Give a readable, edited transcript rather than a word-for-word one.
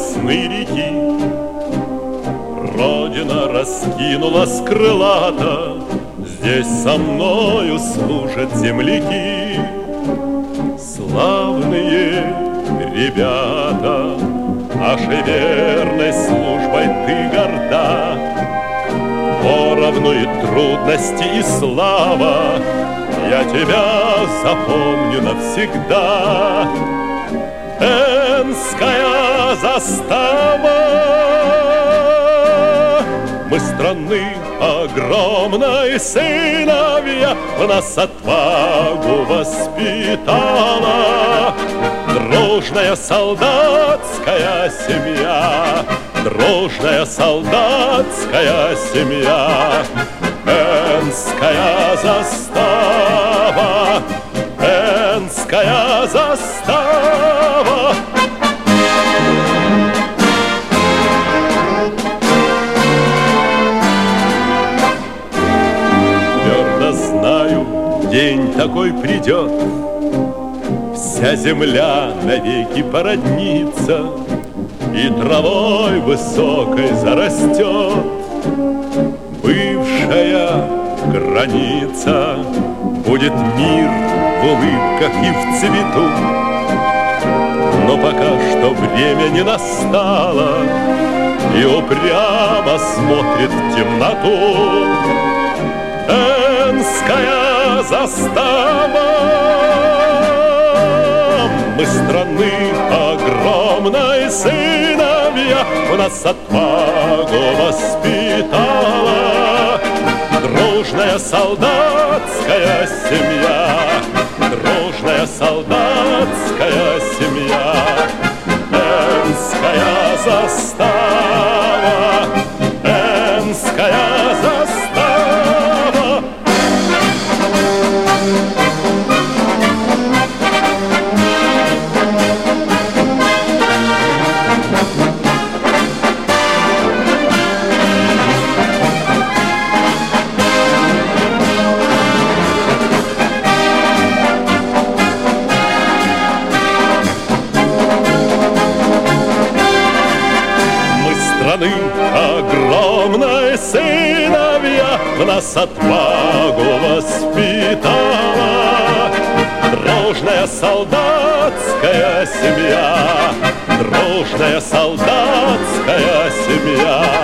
ясной реки. Родина раскинулась крылата, здесь со мною служат земляки. Славные ребята, нашей верной службой ты горда. Поровну и трудности, и слава, я тебя запомню навсегда. Энская застава, мы страны огромной сыновья, в нас отвагу воспитала дружная солдатская семья, дружная солдатская семья. Энская застава, Энская застава. Твердо знаю, день такой придет, вся земля навеки породнится и травой высокой зарастет бывшая граница. Будет мир в улыбках и в цвету, но пока что время не настало, и упрямо смотрит в темноту Энская застава. Мы страны огромной сыновья, в нас отвагу воспитала дружная солдатская семья, дружная солдатская семья. Энская застава, Энская застава. Страны огромной сыновья, в нас отвагу воспитала дружная солдатская семья, дружная солдатская семья.